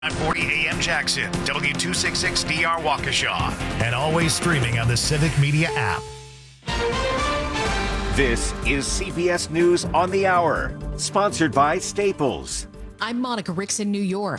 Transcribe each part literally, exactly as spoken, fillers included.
nine forty A M Jackson, W two sixty-six D R Waukesha, and always streaming on the Civic Media app. This is C B S News on the Hour, sponsored by Staples. I'm Monica Ricks in New York.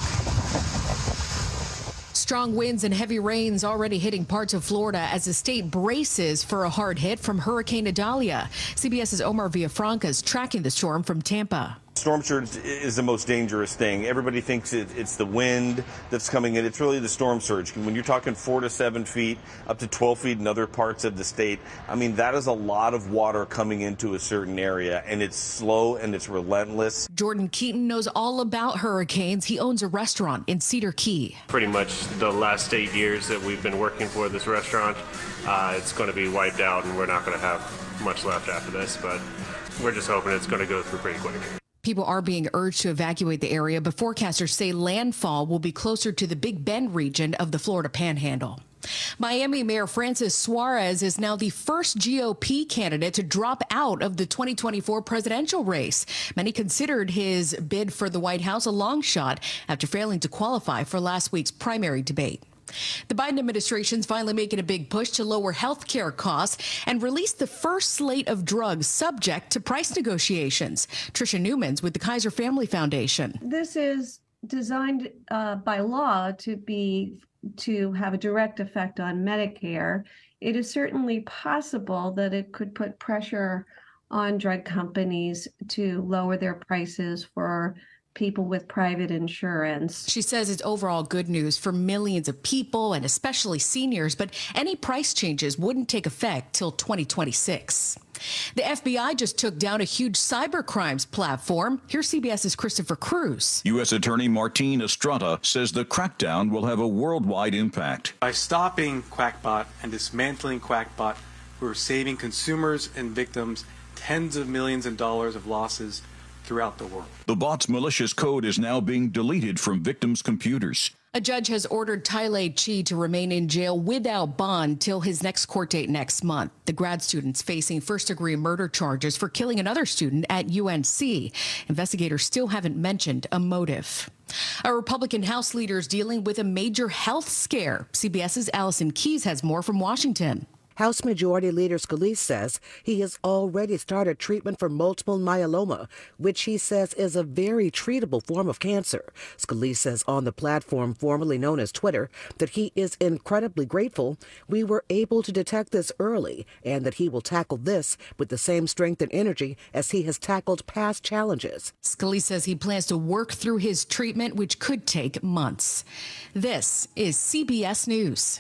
Strong winds and heavy rains already hitting parts of Florida as the state braces for a hard hit from Hurricane Idalia. CBS's Omar Villafranca is tracking the storm from Tampa. Storm surge is the most dangerous thing. Everybody thinks it, it's the wind that's coming in. It's really the storm surge. When you're talking four to seven feet, up to twelve feet in other parts of the state, I mean, that is a lot of water coming into a certain area, and it's slow and it's relentless. Jordan Keaton knows all about hurricanes. He owns a restaurant in Cedar Key. Pretty much the last eight years that we've been working for this restaurant, uh, it's going to be wiped out, and we're not going to have much left after this, but we're just hoping it's going to go through pretty quick. People are being urged to evacuate the area, but forecasters say landfall will be closer to the Big Bend region of the Florida Panhandle. Miami Mayor Francis Suarez is now the first G O P candidate to drop out of the twenty twenty-four presidential race. Many considered his bid for the White House a long shot after failing to qualify for last week's primary debate. The Biden administration's finally making a big push to lower health care costs and release the first slate of drugs subject to price negotiations. Tricia Newman's with the Kaiser Family Foundation. This is designed uh, by law to be to have a direct effect on Medicare. It is certainly possible that it could put pressure on drug companies to lower their prices for people with private insurance. She says it's overall good news for millions of people and especially seniors, but any price changes wouldn't take effect till twenty twenty-six. The F B I just took down a huge cybercrimes platform. Here's CBS's Christopher Cruz. U S Attorney Martin Estrada says the crackdown will have a worldwide impact. By stopping Quackbot and dismantling Quackbot, we're saving consumers and victims tens of millions of dollars of losses throughout the world. The bot's malicious code is now being deleted from victims' computers. A judge has ordered Tyler Chi to remain in jail without bond till his next court date next month. The grad student's facing first-degree murder charges for killing another student at U N C. Investigators still haven't mentioned a motive. A Republican House leader is dealing with a major health scare. CBS's Allison Keyes has more from Washington. House Majority Leader Scalise says he has already started treatment for multiple myeloma, which he says is a very treatable form of cancer. Scalise says on the platform formerly known as Twitter that he is incredibly grateful we were able to detect this early and that he will tackle this with the same strength and energy as he has tackled past challenges. Scalise says he plans to work through his treatment, which could take months. This is C B S News.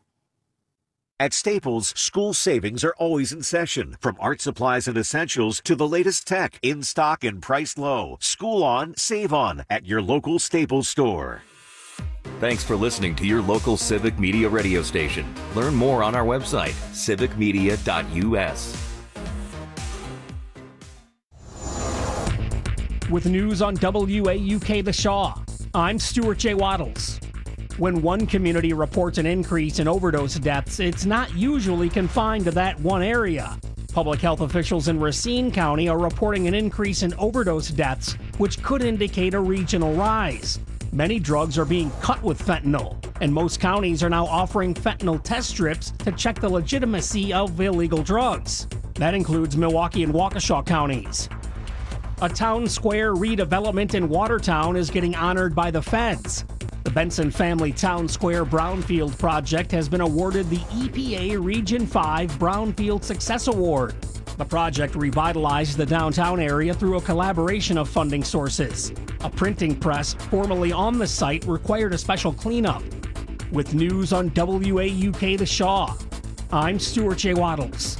At Staples, school savings are always in session. From art supplies and essentials to the latest tech, in stock and priced low. School on, save on at your local Staples store. Thanks for listening to your local Civic Media radio station. Learn more on our website, civic media dot u s. With news on W A U K The Shaw, I'm Stuart J. Waddles. When one community reports an increase in overdose deaths, it's not usually confined to that one area. Public health officials in Racine County are reporting an increase in overdose deaths, which could indicate a regional rise. Many drugs are being cut with fentanyl, and most counties are now offering fentanyl test strips to check the legitimacy of illegal drugs. That includes Milwaukee and Waukesha counties. A town square redevelopment in Watertown is getting honored by the feds. The Benson Family Town Square Brownfield project has been awarded the E P A Region five Brownfield Success Award. The project revitalized the downtown area through a collaboration of funding sources. A printing press formerly on the site required a special cleanup. With news on W A U K The Shaw, I'm Stuart J. Waddles.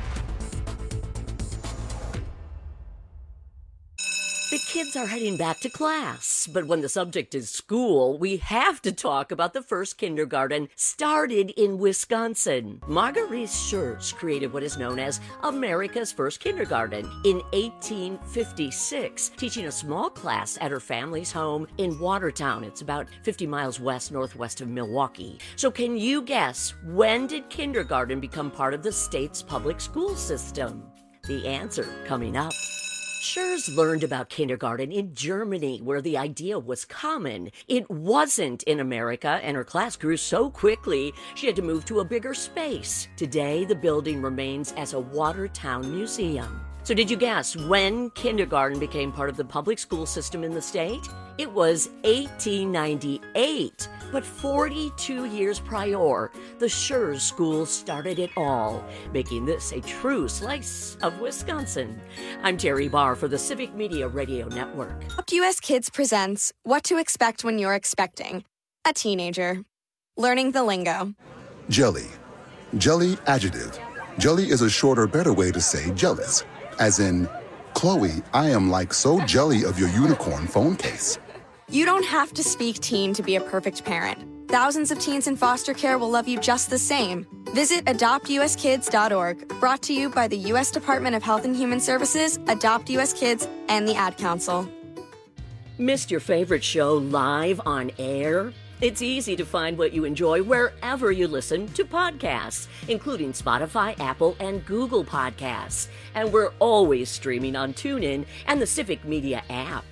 The kids are heading back to class, but when the subject is school, we have to talk about the first kindergarten started in Wisconsin. Marguerite Schurz created what is known as America's First Kindergarten in eighteen fifty-six, teaching a small class at her family's home in Watertown. It's about fifty miles west northwest of Milwaukee. So can you guess, when did kindergarten become part of the state's public school system? The answer coming up. Schurz learned about kindergarten in Germany, where the idea was common. It wasn't in America, and her class grew so quickly, she had to move to a bigger space. Today, the building remains as a Watertown museum. So did you guess when kindergarten became part of the public school system in the state? It was eighteen ninety-eight. But forty-two years prior, the Schurz School started it all, making this a true slice of Wisconsin. I'm Terry Barr for the Civic Media Radio Network. U S Kids presents What to Expect When You're Expecting a Teenager. Learning the lingo. Jelly. Jelly adjective. Jelly is a shorter, better way to say jealous. As in, Chloe, I am like so jelly of your unicorn phone case. You don't have to speak teen to be a perfect parent. Thousands of teens in foster care will love you just the same. Visit adopt u s kids dot org, brought to you by the U S Department of Health and Human Services, Adopt U S Kids, and the Ad Council. Missed your favorite show live on air? It's easy to find what you enjoy wherever you listen to podcasts, including Spotify, Apple, and Google Podcasts. And we're always streaming on TuneIn and the Civic Media app.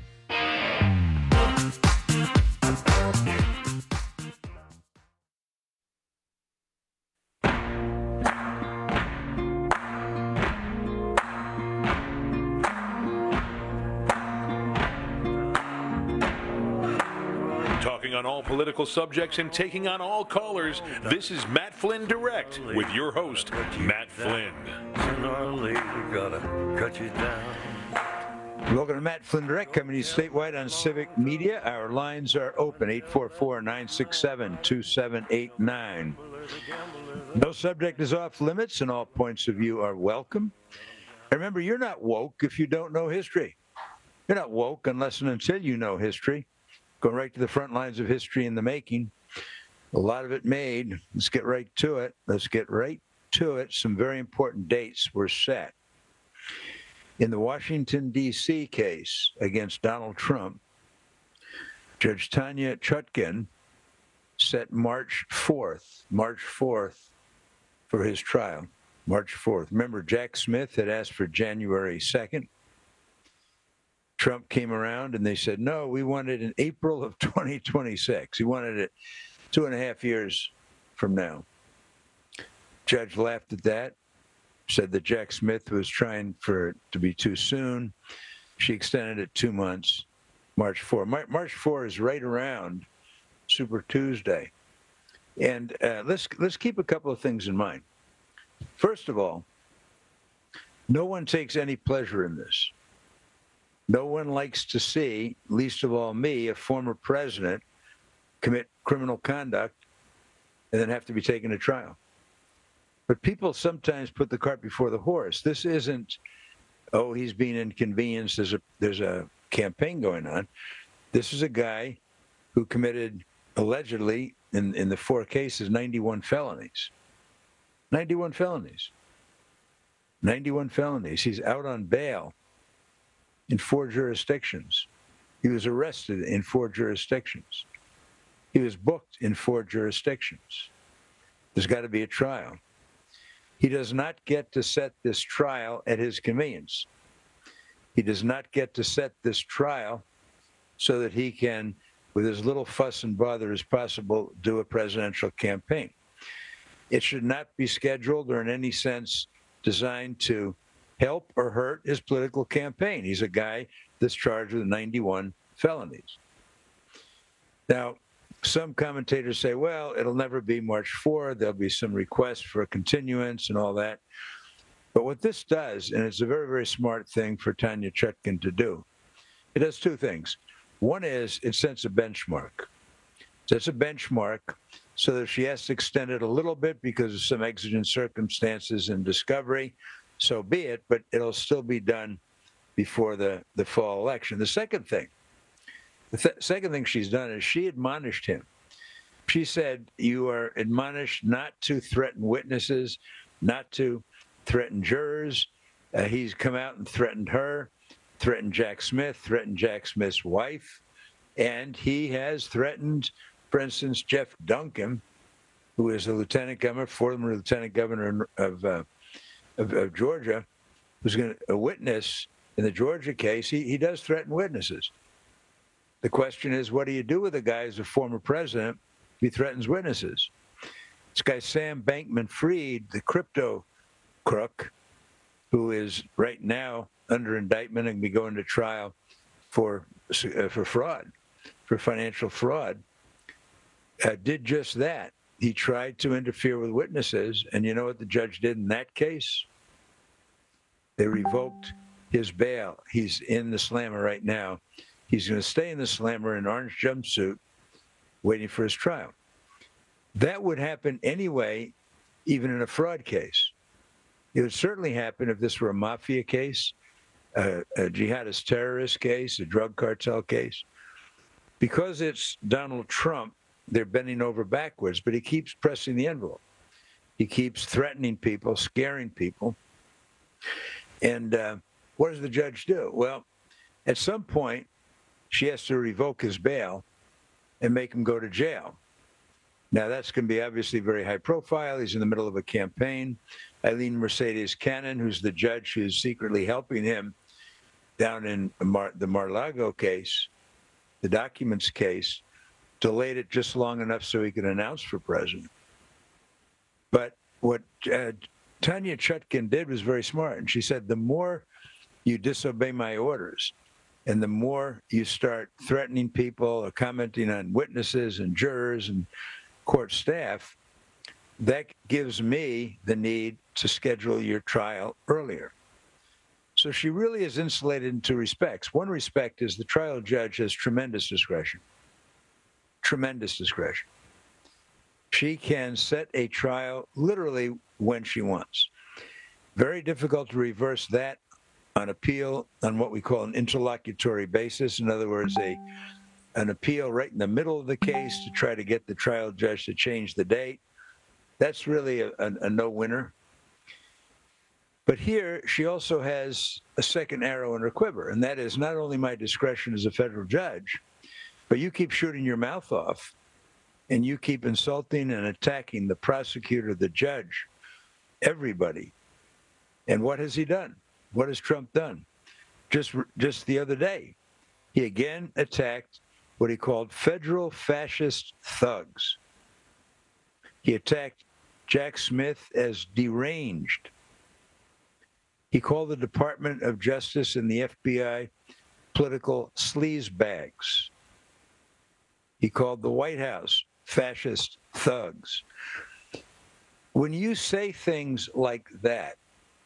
On all political subjects and taking on all callers, this is Matt Flynn Direct with your host, Matt Flynn. Welcome to Matt Flynn Direct, coming to you statewide on Civic Media. Our lines are open, eight four four, nine six seven, two seven eight nine. No subject is off limits, and all points of view are welcome. And remember, you're not woke if you don't know history. You're not woke unless and until you know history. Going right to the front lines of history in the making. A lot of it made. Let's get right to it. Let's get right to it. Some very important dates were set. In the Washington, D C case against Donald Trump, Judge Tanya Chutkan set March fourth, March fourth for his trial. March fourth. Remember, Jack Smith had asked for January second. Trump came around and they said, no, we want it in April of twenty twenty-six. He wanted it two and a half years from now. Judge laughed at that, said that Jack Smith was trying for it to be too soon. She extended it two months, March fourth. Mar- March fourth is right around Super Tuesday. And uh, let's let's keep a couple of things in mind. First of all, no one takes any pleasure in this. No one likes to see, least of all me, a former president commit criminal conduct and then have to be taken to trial. But people sometimes put the cart before the horse. This isn't, oh, he's being inconvenienced. There's a, there's a campaign going on. This is a guy who committed, allegedly, in, in the four cases, ninety-one felonies. ninety-one felonies. ninety-one felonies. He's out on bail in four jurisdictions. He was arrested in four jurisdictions. He was booked in four jurisdictions. There's got to be a trial. He does not get to set this trial at his convenience. He does not get to set this trial so that he can, with as little fuss and bother as possible, do a presidential campaign. It should not be scheduled or in any sense designed to help or hurt his political campaign. He's a guy that's charged with ninety-one felonies. Now, some commentators say, well, it'll never be March fourth. There'll be some request for a continuance and all that. But what this does, and it's a very, very smart thing for Tanya Chutkan to do, it does two things. One is it sets a benchmark. It sets a benchmark so that if she has to extend it a little bit because of some exigent circumstances and discovery, so be it, but it'll still be done before the, the fall election. The second thing, the th- second thing she's done is she admonished him. She said, you are admonished not to threaten witnesses, not to threaten jurors. Uh, he's come out and threatened her, threatened Jack Smith, threatened Jack Smith's wife, and he has threatened, for instance, Jeff Duncan, who is a lieutenant governor, former lieutenant governor of uh, Of, of Georgia, who's going to a witness In the Georgia case, he, he does threaten witnesses. The question is, what do you do with a guy who's a former president if he threatens witnesses? This guy, Sam Bankman-Fried, the crypto crook, who is right now under indictment and be going to trial for, uh, for fraud, for financial fraud, uh, did just that. He tried to interfere with witnesses, and you know what the judge did in that case? They revoked his bail. He's in the slammer right now. He's going to stay in the slammer in an orange jumpsuit waiting for his trial. That would happen anyway, even in a fraud case. It would certainly happen if this were a mafia case, a, a jihadist terrorist case, a drug cartel case. Because it's Donald Trump, they're bending over backwards, but he keeps pressing the envelope. He keeps threatening people, scaring people. And uh, what does the judge do? Well, at some point, she has to revoke his bail and make him go to jail. Now, that's going to be obviously very high profile. He's in the middle of a campaign. Eileen Mercedes Cannon, who's the judge who's secretly helping him down in Mar- the Mar-a-Lago case, the documents case, delayed it just long enough so he could announce for president. But what uh, Tanya Chutkan did was very smart. And she said, the more you disobey my orders and the more you start threatening people or commenting on witnesses and jurors and court staff, that gives me the need to schedule your trial earlier. So she really is insulated in two respects. One respect is the trial judge has tremendous discretion, tremendous discretion. She can set a trial literally when she wants. Very difficult to reverse that on appeal on what we call an interlocutory basis. In other words, a an appeal right in the middle of the case to try to get the trial judge to change the date. That's really a, a, a no-winner. But here, she also has a second arrow in her quiver, and that is not only my discretion as a federal judge, but you keep shooting your mouth off, and you keep insulting and attacking the prosecutor, the judge, everybody. And what has he done? What has Trump done? Just, just the other day, he again attacked what he called federal fascist thugs. He attacked Jack Smith as deranged. He called the Department of Justice and the F B I political sleazebags. He called the White House fascist thugs. When you say things like that,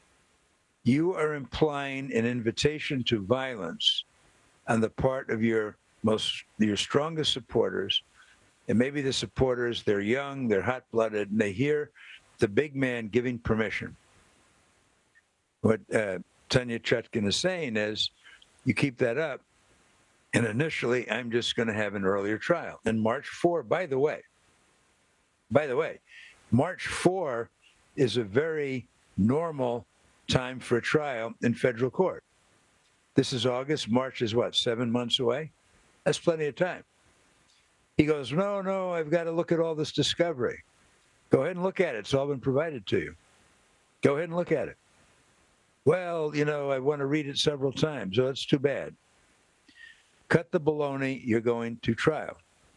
you are implying an invitation to violence on the part of your most, your strongest supporters. And maybe the supporters, they're young, they're hot-blooded, and they hear the big man giving permission. What uh, Tanya Chutkan is saying is, you keep that up, and initially, I'm just going to have an earlier trial. And March fourth, by the way, by the way, March fourth is a very normal time for a trial in federal court. This is August. March is what, seven months away? That's plenty of time. He goes, no, no, I've got to look at all this discovery. Go ahead and look at it. It's all been provided to you. Go ahead and look at it. Well, you know, I want to read it several times. Oh, that's too bad. Cut the baloney. You're going to trial.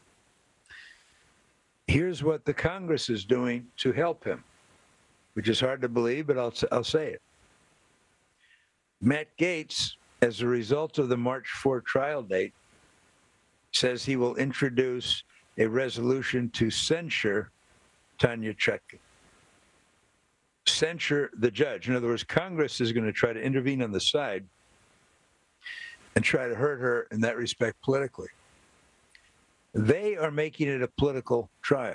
Here's what the Congress is doing to help him, which is hard to believe, but I'll, I'll say it. Matt Gaetz, as a result of the March fourth trial date, says he will introduce a resolution to censure Tanya Chutkan. Censure the judge. In other words, Congress is going to try to intervene on the side and try to hurt her in that respect politically. They are making it a political trial.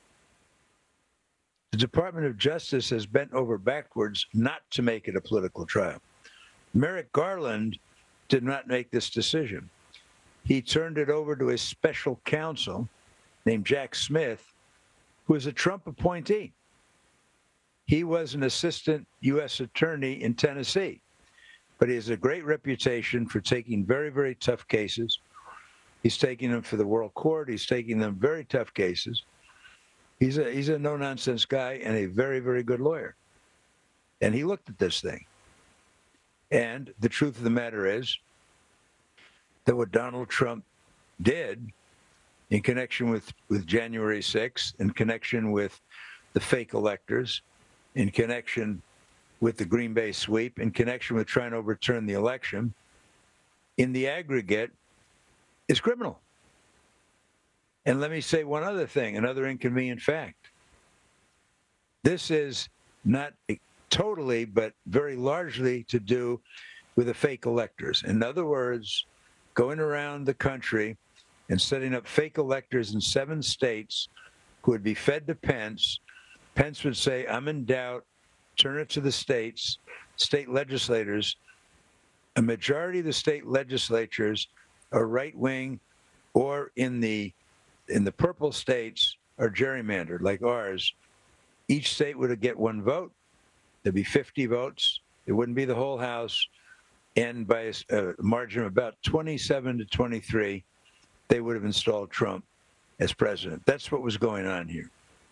The Department of Justice has bent over backwards not to make it a political trial. Merrick Garland did not make this decision. He turned it over to a special counsel named Jack Smith, who is a Trump appointee. He was an assistant U S attorney in Tennessee, but he has a great reputation for taking very, very tough cases. He's taking them for the World Court. He's taking them very tough cases. He's a, he's a no-nonsense guy and a very, very good lawyer. And he looked at this thing. And the truth of the matter is that what Donald Trump did in connection with, with January sixth, in connection with the fake electors, in connection with the Green Bay sweep, in connection with trying to overturn the election, in the aggregate, is criminal. And let me say one other thing, another inconvenient fact. This is not totally, but very largely to do with the fake electors. In other words, going around the country and setting up fake electors in seven states who would be fed to Pence. Pence would say, I'm in doubt, turn it to the states, state legislators. A majority of the state legislatures are right-wing, or in the in the purple states are gerrymandered like ours. Each state would get one vote. There'd be fifty votes. It wouldn't be the whole House. And by a, a margin of about twenty-seven to twenty-three, they would have installed Trump as president. That's what was going on here.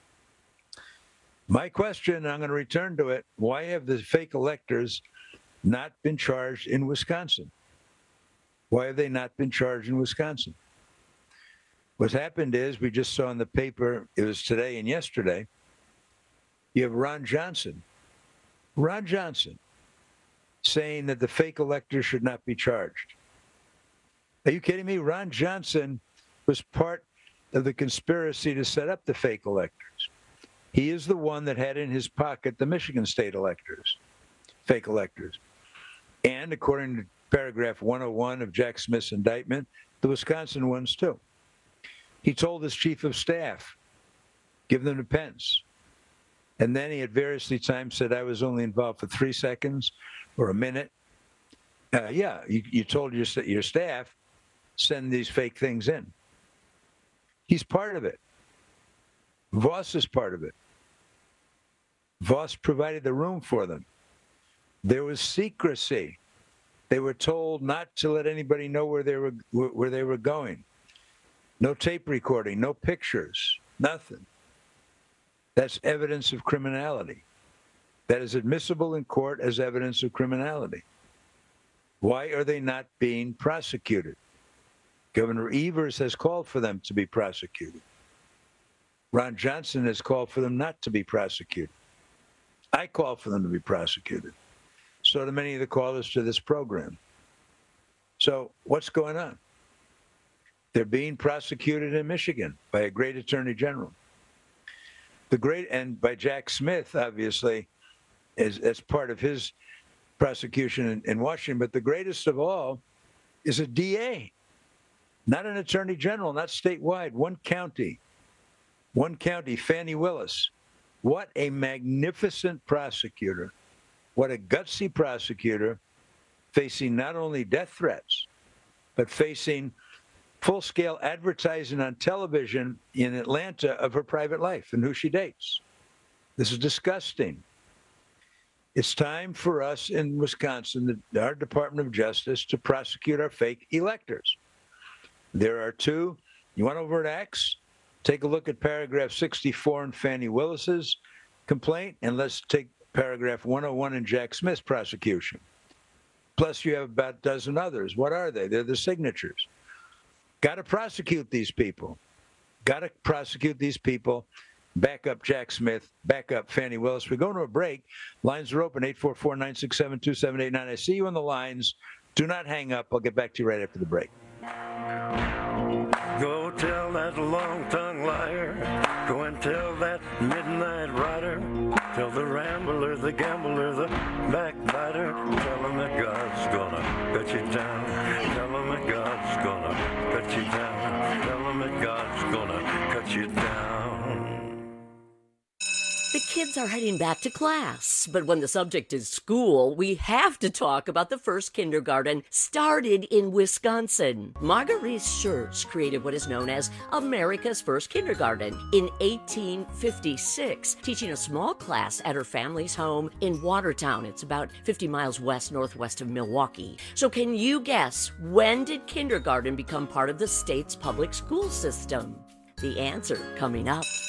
My question, I'm going to return to it, why have the fake electors not been charged in Wisconsin? Why have they not been charged in Wisconsin? What's happened is, we just saw in the paper, it was today and yesterday, you have Ron Johnson. Ron Johnson saying that the fake electors should not be charged. Are you kidding me? Ron Johnson was part of the conspiracy to set up the fake electors. He is the one that had in his pocket the Michigan state electors, fake electors. And according to paragraph one oh one of Jack Smith's indictment, the Wisconsin ones too. He told his chief of staff, give them to Pence. And then he at various times said, I was only involved for three seconds or a minute. Uh, yeah, you, you told your, your staff, send these fake things in. He's part of it. Voss is part of it. Voss provided the room for them. There was secrecy. They were told not to let anybody know where they were where they were going. No tape recording, no pictures, nothing. That's evidence of criminality. That is admissible in court as evidence of criminality. Why are they not being prosecuted? Governor Evers has called for them to be prosecuted. Ron Johnson has called for them not to be prosecuted. I call for them to be prosecuted. So do many of the callers to this program. So what's going on? They're being prosecuted in Michigan by a great attorney general. The great, and by Jack Smith, obviously, as, as part of his prosecution in, in Washington. But the greatest of all is a D A, not an attorney general, not statewide, one county. One county, Fannie Willis. What a magnificent prosecutor. What a gutsy prosecutor, facing not only death threats, but facing full-scale advertising on television in Atlanta of her private life and who she dates. This is disgusting. It's time for us in Wisconsin, the, our Department of Justice, to prosecute our fake electors. There are two. You want overt acts? Take a look at paragraph sixty-four in Fannie Willis's complaint, and let's take paragraph one oh one in Jack Smith's prosecution. Plus, you have about a dozen others. What are they? They're the signatures. Got to prosecute these people. Got to prosecute these people. Back up Jack Smith. Back up Fannie Willis. We're going to a break. Lines are open, eight four four, nine six seven, two seven eight nine. I see you on the lines. Do not hang up. I'll get back to you right after the break. Go tell that long-tongued liar. Go and tell that midnight rider. Tell the rambler, the gambler, the backbiter. Tell him that God's gonna cut you down. Tell him that God's gonna cut you down. Tell him that God's gonna cut you down. The kids are heading back to class, but when the subject is school, we have to talk about the first kindergarten started in Wisconsin. Marguerite Schertz created what is known as America's first kindergarten in eighteen fifty-six, teaching a small class at her family's home in Watertown. It's about fifty miles west-northwest of Milwaukee. So can you guess, when did kindergarten become part of the state's public school system? The answer coming up.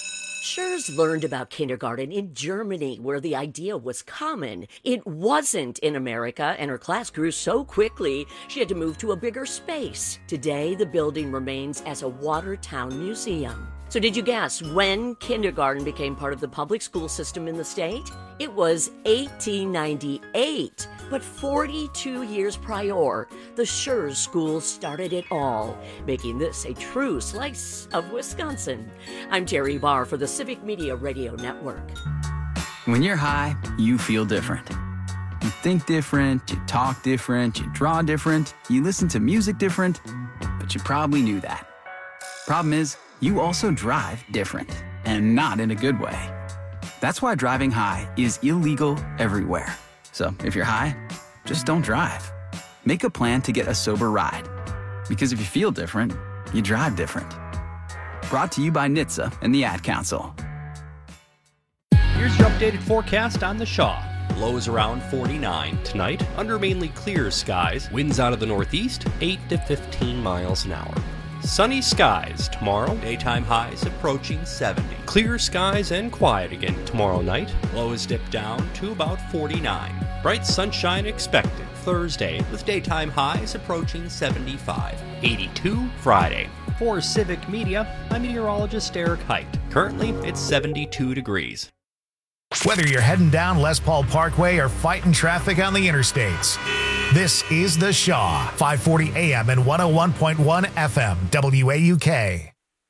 Schurz learned about kindergarten in Germany, where the idea was common. It wasn't in America, and her class grew so quickly she had to move to a bigger space. Today, the building remains as a Watertown museum. So did you guess when kindergarten became part of the public school system in the state? It was eighteen ninety-eight. But forty-two years prior, the Schurz School started it all, making this a true slice of Wisconsin. I'm Terry Barr for the Civic Media Radio Network. When you're high, you feel different. You think different, you talk different, you draw different, you listen to music different, but you probably knew that. Problem is, you also drive different, and not in a good way. That's why driving high is illegal everywhere. So if you're high, just don't drive. Make a plan to get a sober ride. Because if you feel different, you drive different. Brought to you by N H T S A and the Ad Council. Here's your updated forecast on the Shaw. Lows around forty-nine. Tonight, under mainly clear skies. Winds out of the northeast, eight to fifteen miles an hour. Sunny skies tomorrow. Daytime highs approaching seventy. Clear skies and quiet again tomorrow night. Lows dip down to about forty-nine. Bright sunshine expected Thursday with daytime highs approaching seventy-five. eighty-two Friday. For Civic Media, I'm meteorologist Eric Height. Currently, it's seventy-two degrees. Whether you're heading down Les Paul Parkway or fighting traffic on the interstates, this is The Shaw, five forty A M and one oh one point one F M, W A U K.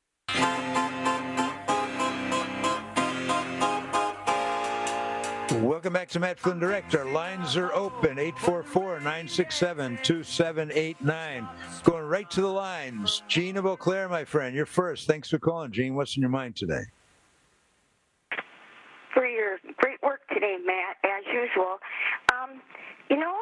Welcome back to Matt Flynn Direct. Our lines are open, eight four four, nine six seven, two seven eight nine. Going right to the lines. Gene of Eau Claire, my friend, you're first. Thanks for calling, Gene. What's in your mind today? For your great work today, Matt, as usual. Um, you know,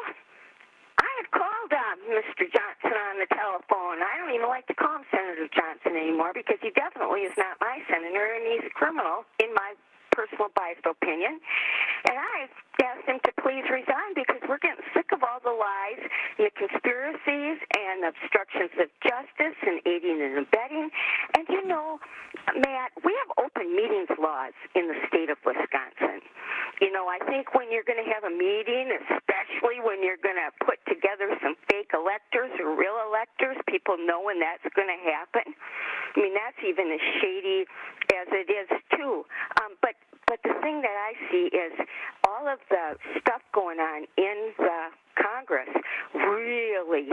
I had called uh, Mister Johnson on the telephone. I don't even like to call him Senator Johnson anymore because he definitely is not my senator, and he's a criminal in my personal biased opinion. And I asked him to please resign because we're getting sick of all the lies and the conspiracies and obstructions of justice and aiding and abetting. And you know, Matt, we have open meetings laws in the state of Wisconsin. You know, I think when you're going to have a meeting, especially when you're going to put together some fake electors or real electors, people know when that's going to happen. I mean, that's even as shady as it is, too. Um, but But the thing that I see is all of the stuff going on in the Congress really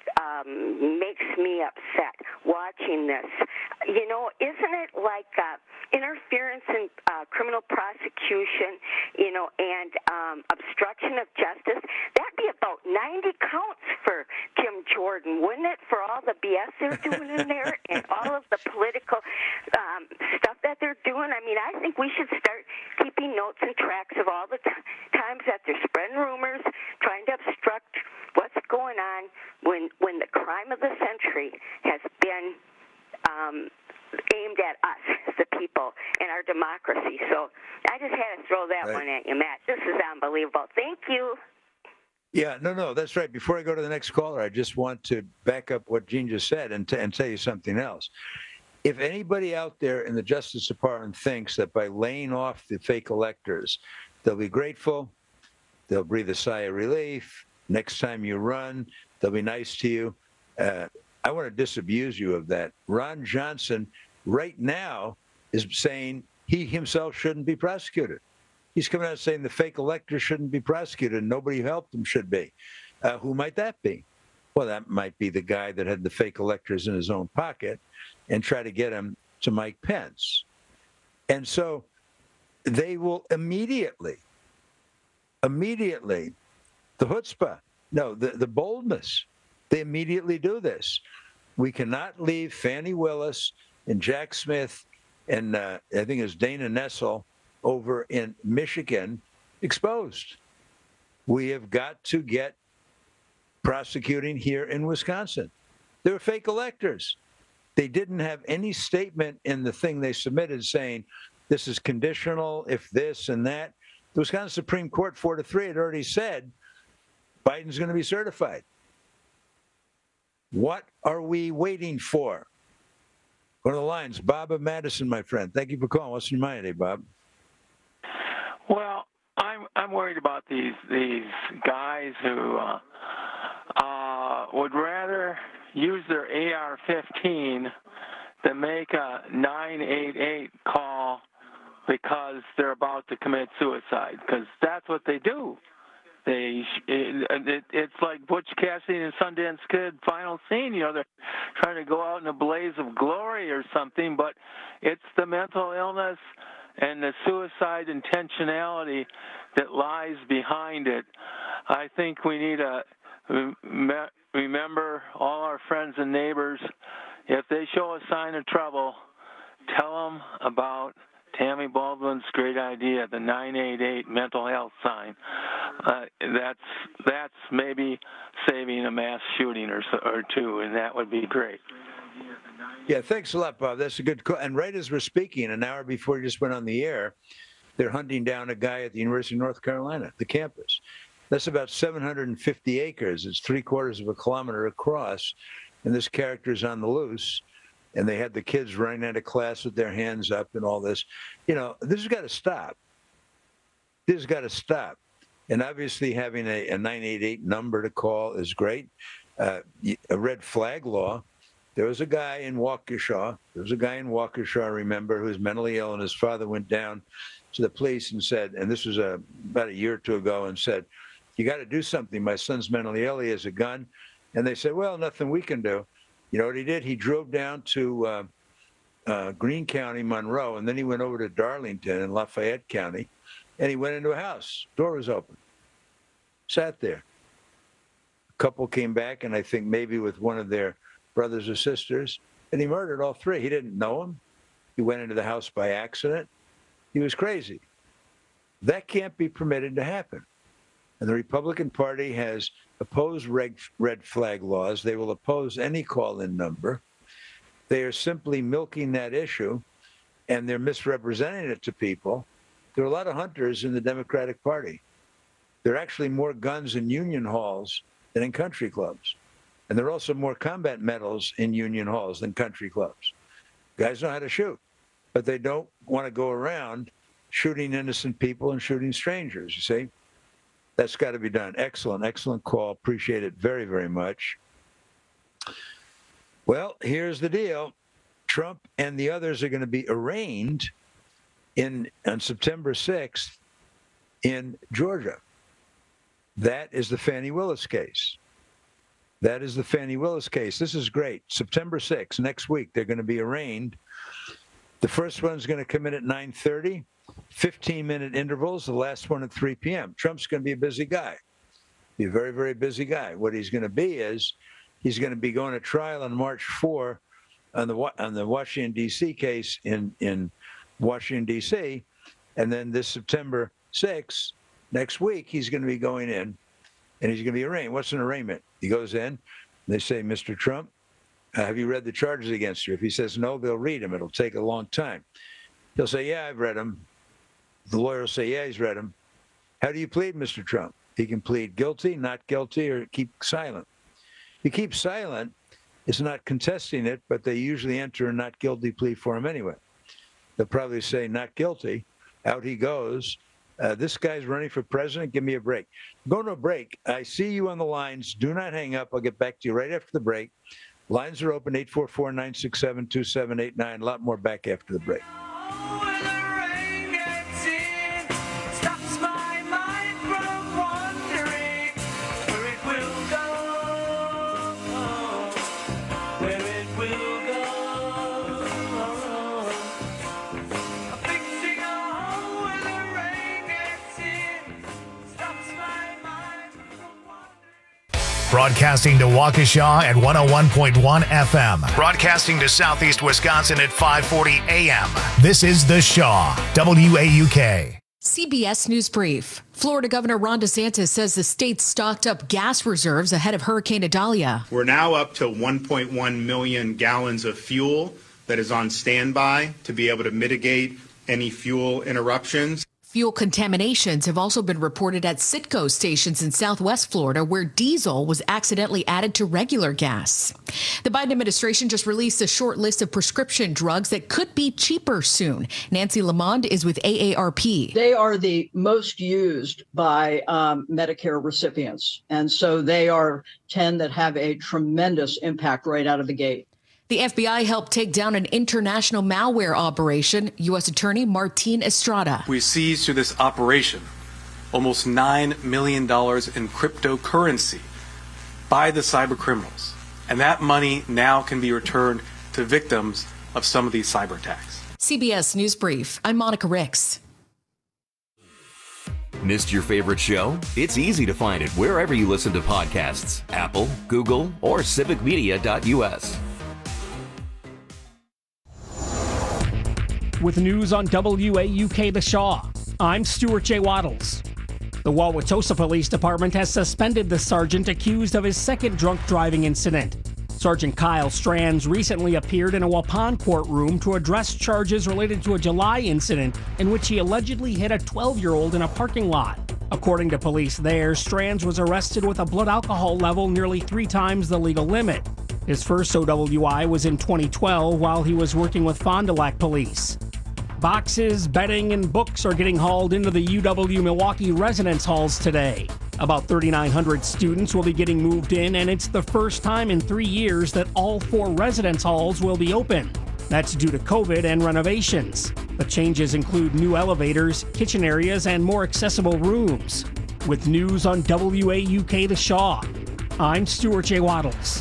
um, makes me upset watching this. You know, isn't it like uh, interference in uh, criminal prosecution, you know, and um, obstruction of justice? That'd be about ninety counts for Jim Jordan, wouldn't it, for all the B S they're doing in there and all of the political um, stuff that they're doing? I mean, I think we should start keeping notes and tracks of all the t- times that they're spreading rumors, trying to obstruct what's going on when when the crime of the century has been um, aimed at us, the people, and our democracy. So I just had to throw that right. one at you, Matt. This is unbelievable. Thank you. Yeah, no, no, that's right. Before I go to the next caller, I just want to back up what Gene just said and, t- and tell you something else. If anybody out there in the Justice Department thinks that by laying off the fake electors, they'll be grateful, they'll breathe a sigh of relief, next time you run, they'll be nice to you, uh, I want to disabuse you of that. Ron Johnson right now is saying he himself shouldn't be prosecuted. He's coming out saying the fake electors shouldn't be prosecuted and nobody who helped them should be. Uh, who might that be? Well, that might be the guy that had the fake electors in his own pocket and try to get him to Mike Pence. And so they will immediately, immediately, the chutzpah, no, the, the boldness, they immediately do this. We cannot leave Fannie Willis and Jack Smith and uh, I think it's Dana Nessel over in Michigan exposed. We have got to get prosecuting here in Wisconsin. They're fake electors. They didn't have any statement in the thing they submitted saying this is conditional, if this and that. The Wisconsin Supreme Court, four to three, had already said Biden's going to be certified. What are we waiting for? One of the lines, Bob of Madison, my friend. Thank you for calling. What's in your mind today, Bob? Well, I'm I'm worried about these these guys who uh, uh, would rather use their A R fifteen than make a nine eight eight call because they're about to commit suicide. Because that's what they do. They it, it, it's like Butch Cassidy and Sundance Kid final scene. You know, they're trying to go out in a blaze of glory or something, but it's the mental illness and the suicide intentionality that lies behind it. I think we need to remember all our friends and neighbors. If they show a sign of trouble, tell them about Tammy Baldwin's great idea, the nine eight eight mental health sign. Uh, that's that's maybe saving a mass shooting or, or two, and that would be great. Yeah, thanks a lot, Bob. That's a good call. And right as we're speaking, an hour before you just went on the air, they're hunting down a guy at the University of North Carolina, the campus. That's about seven hundred fifty acres. It's three quarters of a kilometer across, and this character's on the loose. And they had the kids running out of class with their hands up and all this. You know, this has got to stop. This has got to stop. And obviously having a, a nine eight eight number to call is great. Uh, a red flag law. There was a guy in Waukesha. There was a guy in Waukesha, I remember, who was mentally ill, and his father went down to the police and said, and this was a, about a year or two ago, and said, you got to do something. My son's mentally ill. He has a gun. And they said, well, nothing we can do. You know what he did? He drove down to uh, uh, Greene County, Monroe, and then he went over to Darlington in Lafayette County, and he went into a house. Door was open. Sat there. A couple came back, and I think maybe with one of their brothers or sisters, and he murdered all three. He didn't know them. He went into the house by accident. He was crazy. That can't be permitted to happen. And the Republican Party has opposed red, red flag laws. They will oppose any call-in number. They are simply milking that issue, and they're misrepresenting it to people. There are a lot of hunters in the Democratic Party. There are actually more guns in union halls than in country clubs. And there are also more combat medals in union halls than country clubs. Guys know how to shoot, but they don't want to go around shooting innocent people and shooting strangers, you see? That's got to be done. Excellent, excellent call. Appreciate it very, very much. Well, here's the deal. Trump and the others are going to be arraigned in on September sixth in Georgia. That is the Fani Willis case. That is the Fani Willis case. This is great. September sixth, next week, they're going to be arraigned. The first one's going to come in at nine thirty. fifteen-minute intervals, the last one at three p.m. Trump's going to be a busy guy, be a very, very busy guy. What he's going to be is he's going to be going to trial on March fourth on the on the Washington, D C case in, in Washington, D C, and then this September sixth, next week, he's going to be going in, and he's going to be arraigned. What's an arraignment? He goes in, they say, Mister Trump, uh, have you read the charges against you? If he says no, they'll read them. It'll take a long time. He'll say, yeah, I've read them. The lawyer will say, yeah, he's read them. How do you plead, Mister Trump? He can plead guilty, not guilty, or keep silent. If he keeps silent, it's not contesting it, but they usually enter a not guilty plea for him anyway. They'll probably say not guilty. Out he goes. Uh, this guy's running for president. Give me a break. I'm going to a break. I see you on the lines. Do not hang up. I'll get back to you right after the break. Lines are open, eight four four, nine six seven, two seven eight nine. A lot more back after the break. Broadcasting to Waukesha at one oh one point one F M. Broadcasting to Southeast Wisconsin at five forty A M. This is The Shaw, W A U K. C B S News Brief. Florida Governor Ron DeSantis says the state stocked up gas reserves ahead of Hurricane Idalia. We're now up to one point one million gallons of fuel that is on standby to be able to mitigate any fuel interruptions. Fuel contaminations have also been reported at Citgo stations in Southwest Florida, where diesel was accidentally added to regular gas. The Biden administration just released a short list of prescription drugs that could be cheaper soon. Nancy Lamond is with A A R P. They are the most used by um, Medicare recipients, and so they are ten that have a tremendous impact right out of the gate. The F B I helped take down an international malware operation. U S Attorney Martin Estrada. We seized through this operation almost nine million dollars in cryptocurrency by the cyber criminals. And that money now can be returned to victims of some of these cyber attacks. C B S News Brief. I'm Monica Ricks. Missed your favorite show? It's easy to find it wherever you listen to podcasts. Apple, Google, or civic media dot U S. With news on W A U K The Shaw, I'm Stuart J. Waddles. The Wauwatosa Police Department has suspended the sergeant accused of his second drunk driving incident. Sergeant Kyle Strands recently appeared in a Waupun courtroom to address charges related to a July incident in which he allegedly hit a twelve-year-old in a parking lot. According to police there, Strands was arrested with a blood alcohol level nearly three times the legal limit. His first O W I was in twenty twelve while he was working with Fond du Lac Police. Boxes, bedding, and books are getting hauled into the U W Milwaukee residence halls today. About thirty-nine hundred students will be getting moved in, and it's the first time in three years that all four residence halls will be open. That's due to COVID and renovations. The changes include new elevators, kitchen areas, and more accessible rooms. With news on W A U K The Shaw, I'm Stuart J. Waddles.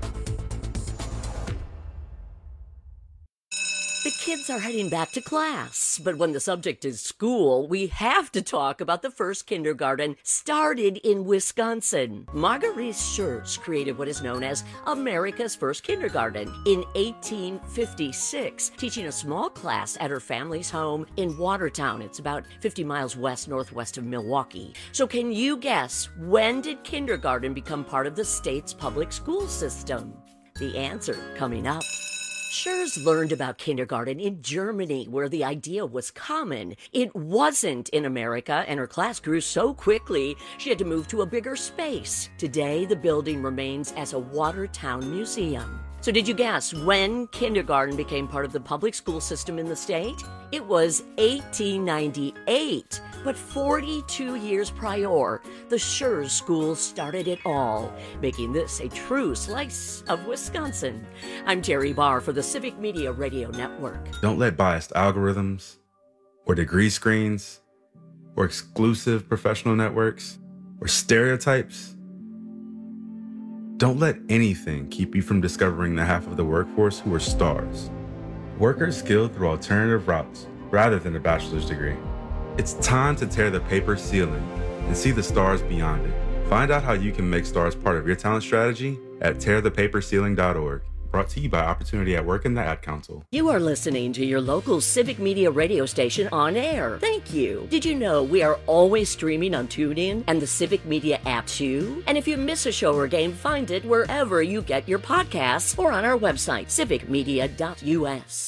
The kids are heading back to class, but when the subject is school, we have to talk about the first kindergarten started in Wisconsin. Marguerite Schertz created what is known as America's first kindergarten in eighteen fifty-six, teaching a small class at her family's home in Watertown. It's about fifty miles west northwest of Milwaukee. So can you guess, when did kindergarten become part of the state's public school system? The answer coming up. Schertz learned about kindergarten in Germany, where the idea was common. It wasn't in America, and her class grew so quickly she had to move to a bigger space. Today, the building remains as a Watertown museum. So did you guess when kindergarten became part of the public school system in the state? It was eighteen ninety-eight. But forty-two years prior, the Schertz School started it all, making this a true slice of Wisconsin. I'm Terry Barr for the Civic Media Radio Network. Don't let biased algorithms, or degree screens, or exclusive professional networks, or stereotypes, don't let anything keep you from discovering the half of the workforce who are stars. Workers skilled through alternative routes rather than a bachelor's degree. It's time to tear the paper ceiling and see the stars beyond it. Find out how you can make stars part of your talent strategy at tear the paper ceiling dot org. Brought to you by Opportunity at Work and the Ad Council. You are listening to your local Civic Media radio station on air. Thank you. Did you know we are always streaming on TuneIn and the Civic Media app too? And if you miss a show or game, find it wherever you get your podcasts or on our website, civic media dot U S.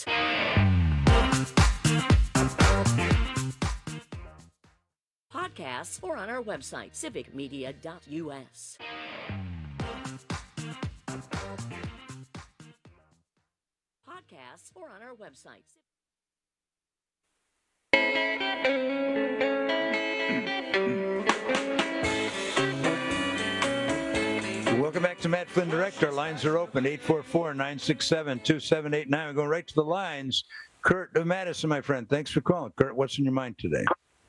Podcasts or on our website, civic media dot U S. Podcasts or on our website. Welcome back to Matt Flynn Direct. Our lines are open, eight four four, nine six seven, two seven eight nine. We're going right to the lines. Kurt of Madison, my friend, thanks for calling. Kurt, what's in your mind today?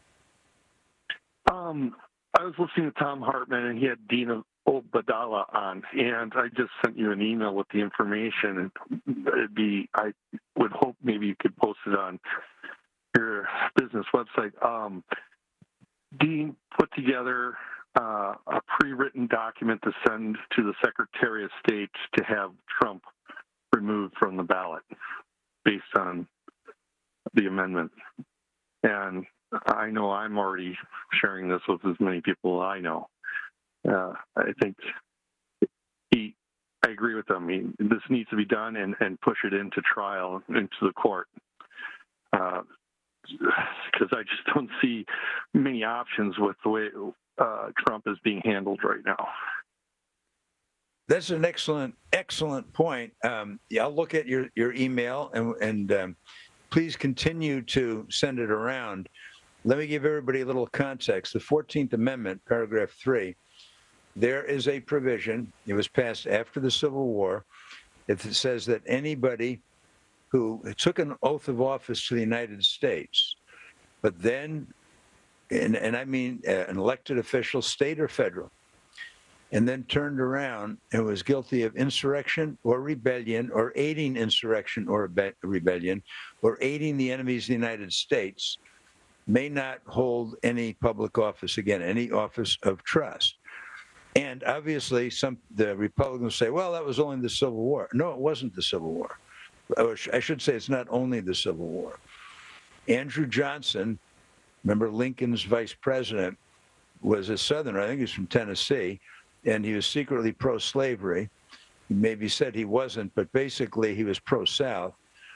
Um, I was listening to Tom Hartman, and he had Dina Obadala on, and I just sent you an email with the information. And it'd be, I would hope maybe you could post it on your business website. Um, Dean put together uh, a pre-written document to send to the Secretary of State to have Trump removed from the ballot based on the amendment. And I know I'm already sharing this with as many people I know. Uh, I think he, I agree with them. He, this needs to be done and, and push it into trial, into the court. Uh, because I just don't see many options with the way uh, Trump is being handled right now. That's an excellent, excellent point. Um, yeah, I'll look at your, your email and, and um, please continue to send it around. Let me give everybody a little context. The fourteenth Amendment, paragraph three, there is a provision, it was passed after the Civil War, it says that anybody who took an oath of office to the United States, but then, and, and I mean uh, an elected official, state or federal, and then turned around and was guilty of insurrection or rebellion or aiding insurrection or rebellion or aiding the enemies of the United States, may not hold any public office again, any office of trust. And obviously, some the Republicans say, well, that was only the Civil War. No, it wasn't the Civil War. I should say it's not only the Civil War. Andrew Johnson, remember Lincoln's vice president, was a Southerner. I think he was from Tennessee, and he was secretly pro-slavery. He maybe said he wasn't, but basically he was pro-South.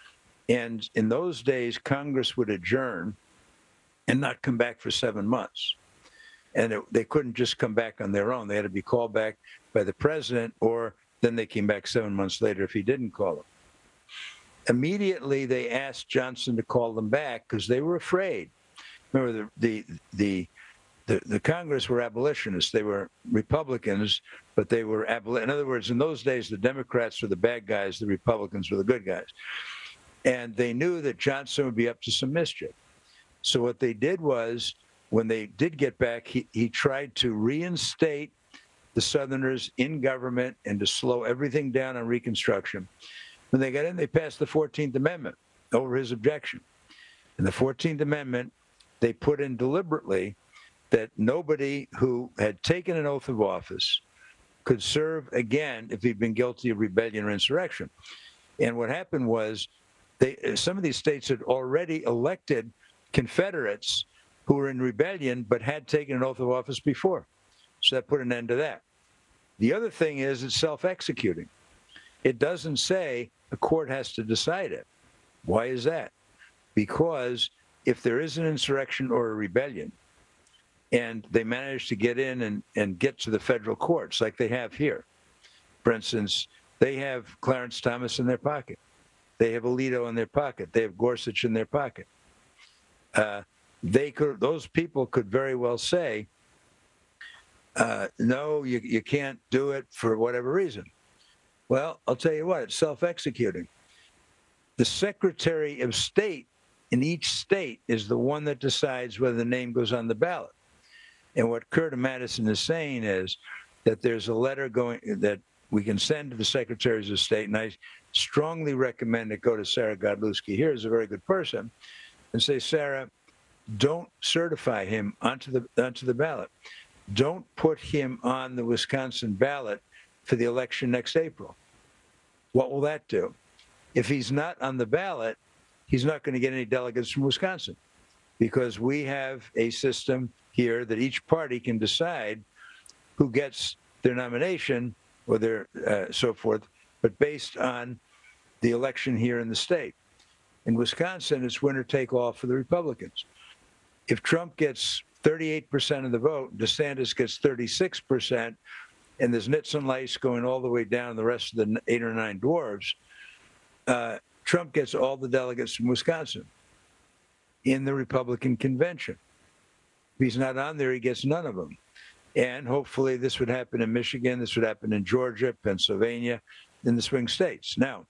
And in those days, Congress would adjourn and not come back for seven months. And it, they couldn't just come back on their own. They had to be called back by the president, or then they came back seven months later if he didn't call them. Immediately, they asked Johnson to call them back because they were afraid. Remember, the, the, the, the, the Congress were abolitionists. They were Republicans, but they were aboli- in other words, in those days, the Democrats were the bad guys, the Republicans were the good guys. And they knew that Johnson would be up to some mischief. So what they did was, when they did get back, he, he tried to reinstate the Southerners in government and to slow everything down on Reconstruction. When they got in, they passed the fourteenth Amendment over his objection. In the fourteenth Amendment, they put in deliberately that nobody who had taken an oath of office could serve again if he'd been guilty of rebellion or insurrection. And what happened was, they, some of these states had already elected Confederates who were in rebellion but had taken an oath of office before. So that put an end to that. The other thing is it's self-executing. It doesn't say a court has to decide it. Why is that? Because if there is an insurrection or a rebellion and they manage to get in and, and get to the federal courts like they have here, for instance, they have Clarence Thomas in their pocket. They have Alito in their pocket. They have Gorsuch in their pocket. Uh, they could; those people could very well say, uh, no, you, you can't do it for whatever reason. Well, I'll tell you what, it's self-executing. The Secretary of State in each state is the one that decides whether the name goes on the ballot. And what Curtis Madison is saying is that there's a letter going that we can send to the Secretaries of State, and I strongly recommend it go to Sarah Godlewski. Here is a very good person, and say, Sarah, don't certify him onto the onto the ballot. Don't put him on the Wisconsin ballot for the election next April. What will that do? If he's not on the ballot, he's not going to get any delegates from Wisconsin, because we have a system here that each party can decide who gets their nomination or their uh, so forth, but based on the election here in the state. In Wisconsin, it's winner take all for the Republicans. If Trump gets thirty-eight percent of the vote, DeSantis gets thirty-six percent, and there's nits and lice going all the way down the rest of the eight or nine dwarves, uh, Trump gets all the delegates from Wisconsin in the Republican convention. If he's not on there, he gets none of them. And hopefully this would happen in Michigan, this would happen in Georgia, Pennsylvania, in the swing states. Now,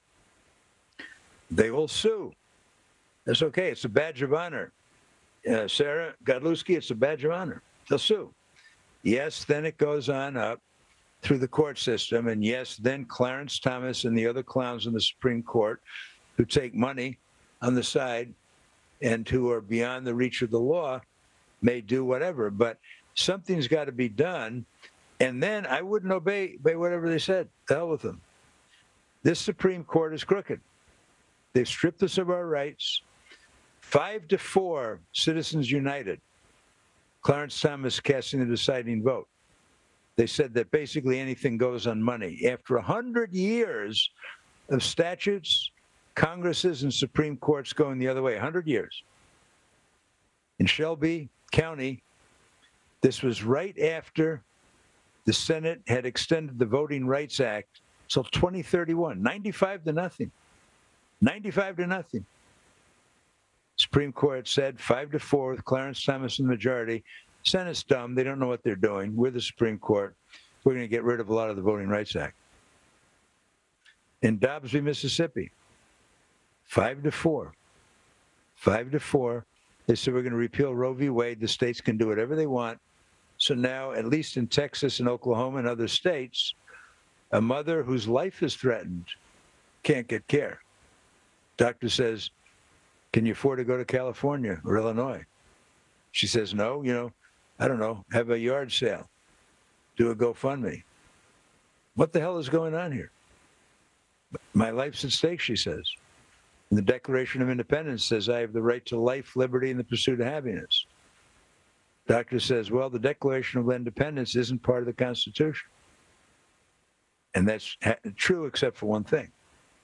they will sue. That's okay. It's a badge of honor. Uh, Sarah Godlewski, it's a badge of honor. They'll sue. Yes, then it goes on up through the court system. And yes, then Clarence Thomas and the other clowns in the Supreme Court who take money on the side and who are beyond the reach of the law may do whatever. But something's got to be done. And then I wouldn't obey, obey whatever they said. The hell with them. This Supreme Court is crooked. They've stripped us of our rights. Five to four, Citizens United. Clarence Thomas casting the deciding vote. They said that basically anything goes on money. After one hundred years of statutes, Congresses and Supreme Courts going the other way, one hundred years. in Shelby County. This was right after the Senate had extended the Voting Rights Act till twenty thirty-one, ninety-five to nothing. ninety-five to nothing. Supreme Court said five to four with Clarence Thomas in the majority. Senate's dumb. They don't know what they're doing. We're the Supreme Court. We're going to get rid of a lot of the Voting Rights Act. In Dobbs v. Mississippi, five to four. Five to four. They said we're going to repeal Roe v. Wade. The states can do whatever they want. So now, at least in Texas and Oklahoma and other states, a mother whose life is threatened can't get care. Doctor says, can you afford to go to California or Illinois? She says, no, you know, I don't know, have a yard sale, do a GoFundMe. What the hell is going on here? My life's at stake, she says. And the Declaration of Independence says I have the right to life, liberty, and the pursuit of happiness. Doctor says, well, the Declaration of Independence isn't part of the Constitution. And that's true except for one thing.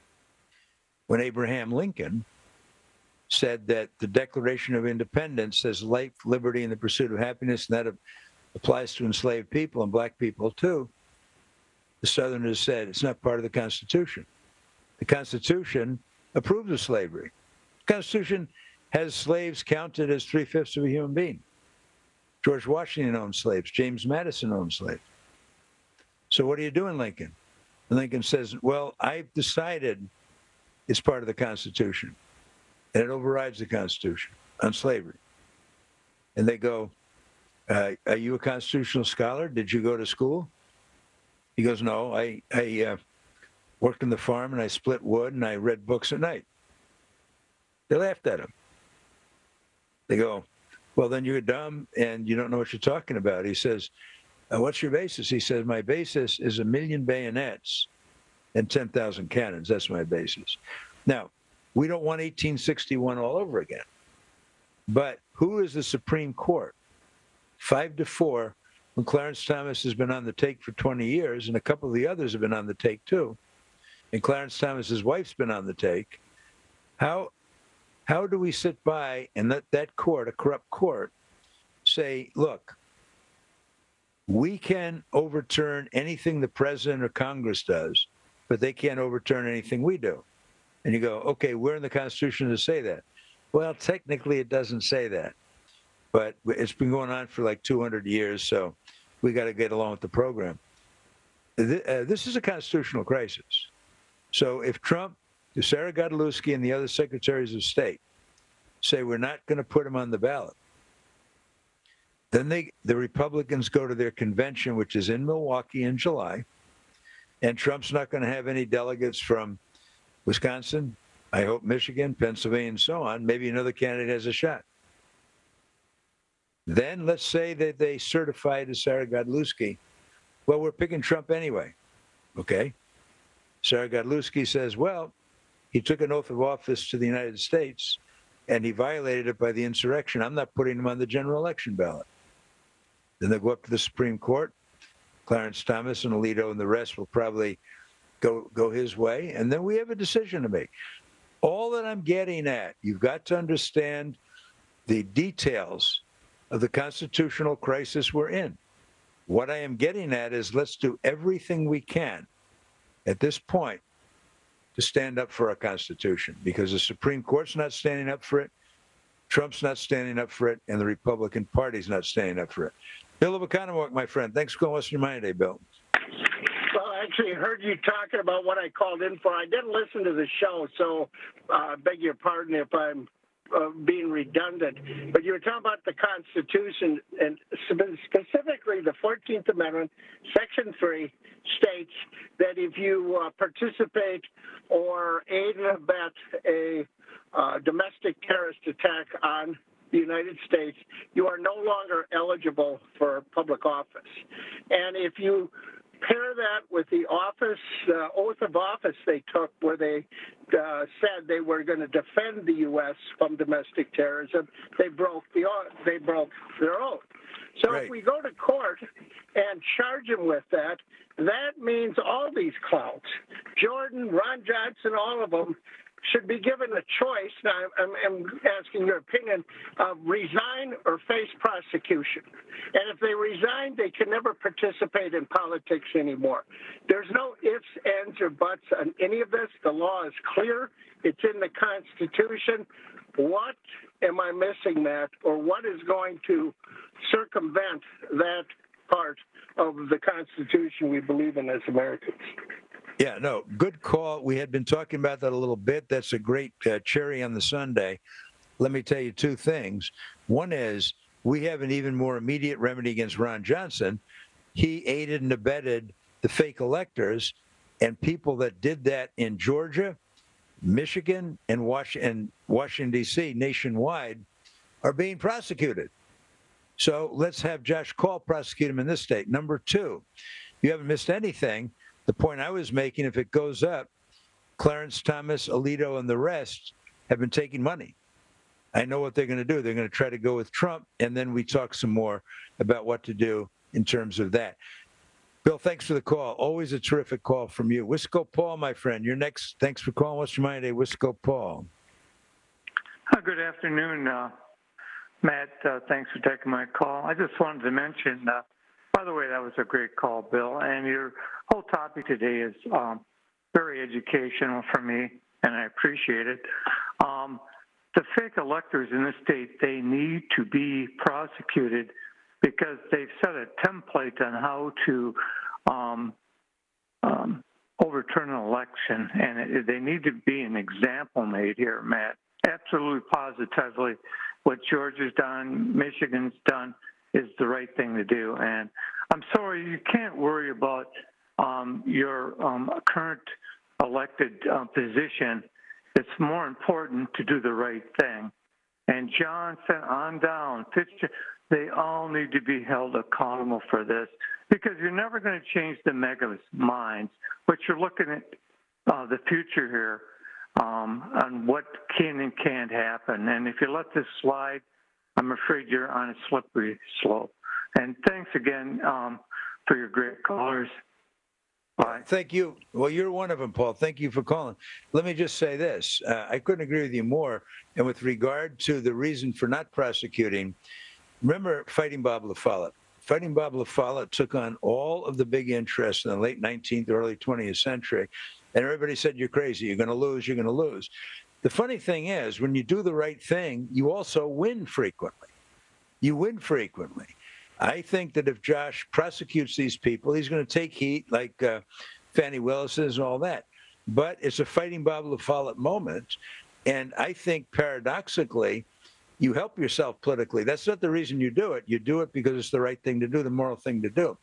When Abraham Lincoln said that the Declaration of Independence says life, liberty, and the pursuit of happiness, and that applies to enslaved people and black people too, the Southerners said it's not part of the Constitution. The Constitution approves of slavery. The Constitution has slaves counted as three-fifths of a human being. George Washington owned slaves. James Madison owned slaves. So what are you doing, Lincoln? And Lincoln says, well, I've decided it's part of the Constitution, and it overrides the Constitution on slavery. And they go, uh, are you a constitutional scholar? Did you go to school? He goes, no, I, I uh, worked on the farm, and I split wood, and I read books at night. They laughed at him. They go, well, then you're dumb, and you don't know what you're talking about. He says, uh, what's your basis? He says, my basis is a million bayonets and ten thousand cannons. That's my basis. Now, we don't want eighteen sixty-one all over again. But who is the Supreme Court? Five to four, when Clarence Thomas has been on the take for twenty years, and a couple of the others have been on the take too, and Clarence Thomas's wife's been on the take. How, how do we sit by and let that court, a corrupt court, say, look, we can overturn anything the president or Congress does, but they can't overturn anything we do? And you go, okay, where in the Constitution does it say that? Well, technically it doesn't say that, but it's been going on for like two hundred years, so we got to get along with the program. This is a constitutional crisis. So if Trump, if Sarah Godlewski and the other secretaries of state say we're not going to put him on the ballot, then they, the Republicans go to their convention, which is in Milwaukee in July, and Trump's not going to have any delegates from Wisconsin, I hope Michigan, Pennsylvania, and so on. Maybe another candidate has a shot. Then let's say that they certify to Sarah Godlewski, well, we're picking Trump anyway. Okay. Sarah Godlewski says, well, he took an oath of office to the United States and he violated it by the insurrection. I'm not putting him on the general election ballot. Then they'll go up to the Supreme Court. Clarence Thomas and Alito and the rest will probably go go his way, and then we have a decision to make. All that I'm getting at, you've got to understand the details of the constitutional crisis we're in. What I am getting at is let's do everything we can at this point to stand up for our Constitution, because the Supreme Court's not standing up for it, Trump's not standing up for it, and the Republican Party's not standing up for it. Bill of Economowoc, my friend. Thanks for calling Western Your Mind today, Bill. Well, I actually heard you talking about what I called in for. I didn't listen to the show, so I uh, beg your pardon if I'm uh, being redundant. But you were talking about the Constitution, and specifically the fourteenth Amendment, Section three, states that if you uh, participate or aid and abet a uh, domestic terrorist attack on the United States, you are no longer eligible for public office. And if you pair that with the office, uh, oath of office they took, where they uh, said they were going to defend the U S from domestic terrorism, they broke the they broke their oath. So right. If we go to court and charge them with that, that means all these clowns, Jordan, Ron Johnson, all of them, should be given a choice. Now, I'm, I'm asking your opinion of resign or face prosecution. And if they resign, they can never participate in politics anymore. There's no ifs, ands, or buts on any of this. The law is clear. It's in the Constitution. What am I missing, Matt, or what is going to circumvent that part of the Constitution we believe in as Americans? Yeah, no, good call. We had been talking about that a little bit. That's a great uh, cherry on the sundae. Let me tell you two things. One is we have an even more immediate remedy against Ron Johnson. He aided and abetted the fake electors, and people that did that in Georgia, Michigan, and Washington, Washington D C nationwide are being prosecuted. So let's have Josh Call prosecute him in this state. Number two, you haven't missed anything. The point I was making, if it goes up, Clarence Thomas, Alito, and the rest have been taking money. I know what they're going to do. They're going to try to go with Trump, and then we talk some more about what to do in terms of that. Bill, thanks for the call. Always a terrific call from you. Wisco Paul, my friend, you're next. Thanks for calling. What's your mind today, Wisco Paul? Uh, good afternoon, uh, Matt. Uh, thanks for taking my call. I just wanted to mention, uh, by the way, that was a great call, Bill, and your whole topic today is um, very educational for me, and I appreciate it. Um, the fake electors in this state, they need to be prosecuted because they've set a template on how to um, um, overturn an election, and it, they need to be an example made here, Matt. Absolutely, positively, what Georgia's done, Michigan's done, is the right thing to do. And I'm sorry, you can't worry about um, your um, current elected uh, position. It's more important to do the right thing. And Johnson on down, Pitcher, they all need to be held accountable for this because you're never going to change the mega's minds. But you're looking at uh, the future here um, on what can and can't happen. And if you let this slide, I'm afraid you're on a slippery slope. And thanks again um, for your great callers. Bye. Thank you. Well, you're one of them, Paul. Thank you for calling. Let me just say this. Uh, I couldn't agree with you more. And with regard to the reason for not prosecuting, remember Fighting Bob LaFollette. Fighting Bob LaFollette took on all of the big interests in the late nineteenth, early twentieth century. And everybody said, you're crazy. You're going to lose. You're going to lose. The funny thing is, when you do the right thing, you also win frequently. You win frequently. I think that if Josh prosecutes these people, he's going to take heat like uh, Fannie Willis is and all that. But it's a Fighting Bob LaFollette moment. And I think paradoxically, you help yourself politically. That's not the reason you do it. You do it because it's the right thing to do, the moral thing to do.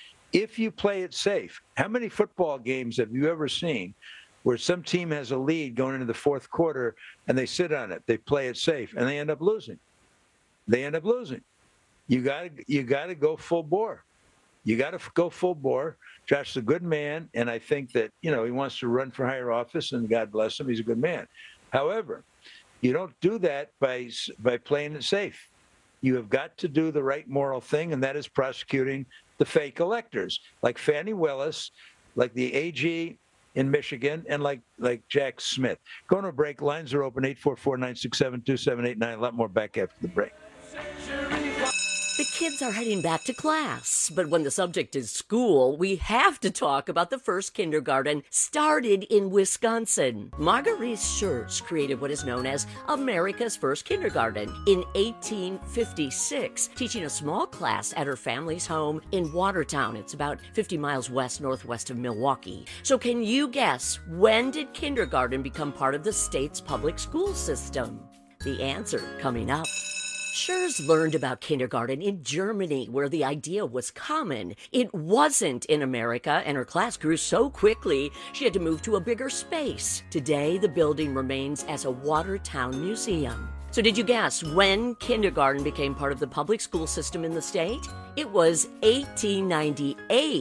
If you play it safe, how many football games have you ever seen where some team has a lead going into the fourth quarter and they sit on it, they play it safe, and they end up losing? They end up losing. You got you got to go full bore. You got to go full bore. Josh is a good man, and I think that, you know, he wants to run for higher office, and God bless him, he's a good man. However, you don't do that by by playing it safe. You have got to do the right moral thing, and that is prosecuting the fake electors, like Fannie Willis, like the A G in Michigan, and like like Jack Smith. Going to a break. Lines are open, eight four four, nine six seven, two seven eight nine. A lot more back after the break. The kids are heading back to class, but when the subject is school, we have to talk about the first kindergarten started in Wisconsin. Marguerite Schurz created what is known as America's first kindergarten in eighteen fifty-six, teaching a small class at her family's home in Watertown. It's about fifty miles west northwest of Milwaukee. So can you guess, when did kindergarten become part of the state's public school system? The answer coming up. Schurz learned about kindergarten in Germany, where the idea was common. It wasn't in America, and her class grew so quickly, she had to move to a bigger space. Today, the building remains as a Watertown museum. So did you guess when kindergarten became part of the public school system in the state? It was eighteen ninety-eight.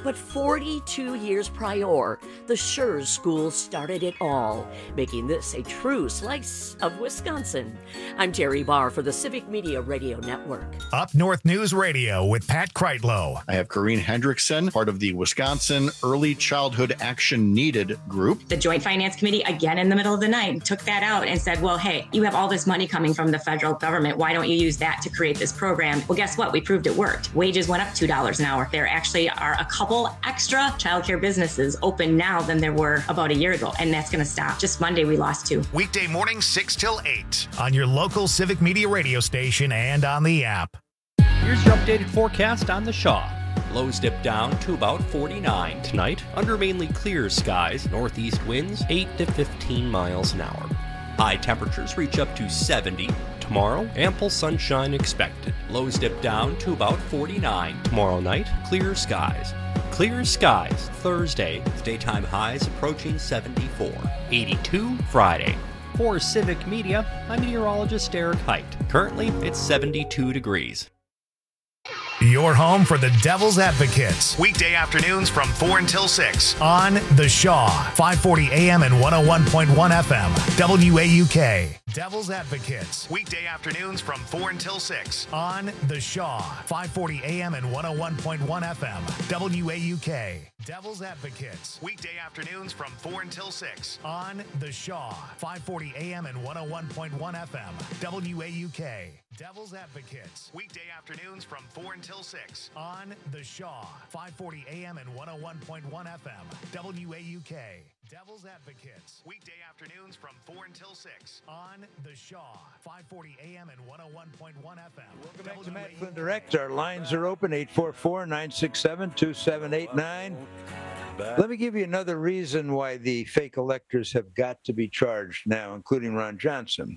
But forty-two years prior, the Schurz School started it all, making this a true slice of Wisconsin. I'm Terry Barr for the Civic Media Radio Network. Up North News Radio with Pat Kreitlow. I have Corrine Hendrickson, part of the Wisconsin Early Childhood Action Needed group. The Joint Finance Committee, again in the middle of the night, took that out and said, well, hey, you have all this money coming from the federal government. Why don't you use that to create this program? Well, guess what? We proved it worked. Wages went up two dollars an hour. There actually are a couple extra childcare businesses open now than there were about a year ago, and that's going to stop. Just Monday, we lost two. Weekday mornings, six till eight on your local Civic Media radio station and on the app. Here's your updated forecast on the Shaw. Lows dip down to about forty-nine tonight under mainly clear skies. Northeast winds eight to fifteen miles an hour. High temperatures reach up to seventy. Tomorrow, ample sunshine expected. Lows dip down to about forty-nine. Tomorrow night, clear skies. Clear skies Thursday with daytime highs approaching seventy-four. eighty-two Friday. For Civic Media, I'm meteorologist Eric Height. Currently, it's seventy-two degrees. Your home for the Devil's Advocates. Weekday afternoons from four until six on The Shaw. five forty A M and one oh one point one F M. W A U K. Devil's Advocates. Weekday afternoons from four until six on The Shaw. five forty A M and one oh one point one F M. W A U K. Devil's Advocates. Weekday afternoons from four until six on The Shaw. five forty A M and one oh one point one F M. W A U K. Devil's Advocates. Weekday afternoons from four until six on The Shaw. five forty A M and one oh one point one F M. W A U K. Devil's Advocates. Weekday afternoons from four until six on The Shaw. five forty A M and one oh one point one F M. Welcome back to Matt Flynn Direct. Our lines are open, eight four four, nine six seven, two seven eight nine. Let me give you another reason why the fake electors have got to be charged now, including Ron Johnson.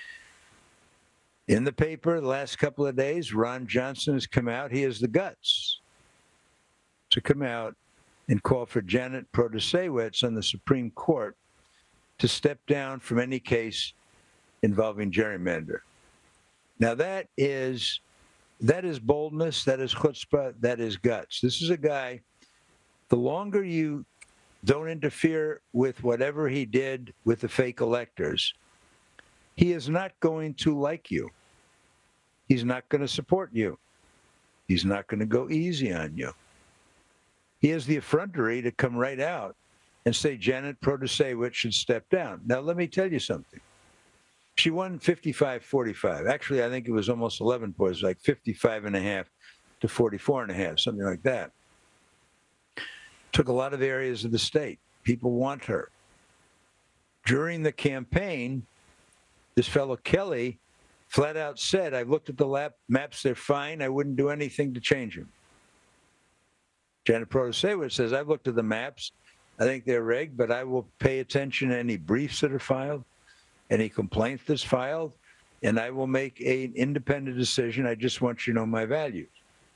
In the paper the last couple of days, Ron Johnson has come out. He has the guts to come out and call for Janet Protasewicz on the Supreme Court to step down from any case involving gerrymander. Now that is that is boldness, that is chutzpah, that is guts. This is a guy, the longer you don't interfere with whatever he did with the fake electors, he is not going to like you. He's not going to support you. He's not going to go easy on you. He has the effrontery to come right out and say Janet Protasewicz should step down. Now, let me tell you something. She won fifty-five forty-five. Actually, I think it was almost eleven points, like fifty-five and a half to forty-four and a half, something like that. Took a lot of areas of the state. People want her. During the campaign, this fellow Kelly flat out said, I've looked at the lap maps, they're fine. I wouldn't do anything to change them. Janet Protasewicz says, I've looked at the maps. I think they're rigged, but I will pay attention to any briefs that are filed, any complaints that's filed, and I will make an independent decision. I just want you to know my values.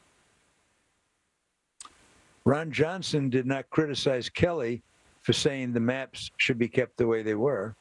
Ron Johnson did not criticize Kelly for saying the maps should be kept the way they were.